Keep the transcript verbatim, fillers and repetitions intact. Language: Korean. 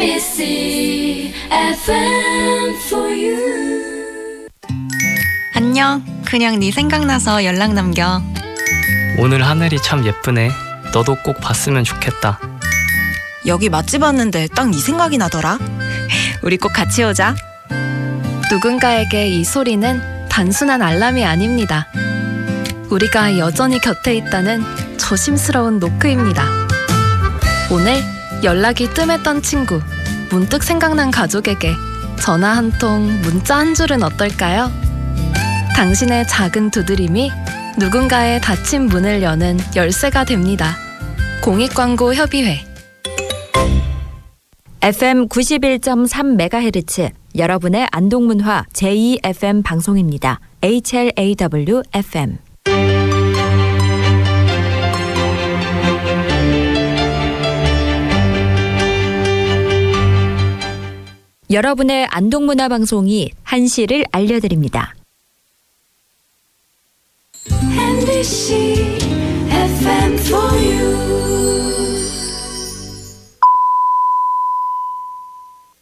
에이비씨 에프엠 for you. 안녕. 그냥 네 생각나서 연락 남겨. 오늘 하늘이 참 예쁘네. 너도 꼭 봤으면 좋겠다. 여기 맛집 왔는데 딱 네 생각이 나더라. 우리 꼭 같이 오자. 누군가에게 이 소리는 단순한 알람이 아닙니다. 우리가 여전히 곁에 있다는 조심스러운 노크입니다. 오늘 연락이 뜸했던 친구, 문득 생각난 가족에게 전화 한 통, 문자 한 줄은 어떨까요? 당신의 작은 두드림이 누군가의 닫힌 문을 여는 열쇠가 됩니다. 공익광고협의회. 에프엠 구십일 점 삼 메가헤르츠 여러분의 안동문화 제이 에프엠 방송입니다. 에이치엘에이더블유 에프엠. 여러분의 안동문화 방송이 한시를 알려드립니다. 엠비씨 에프엠 for you.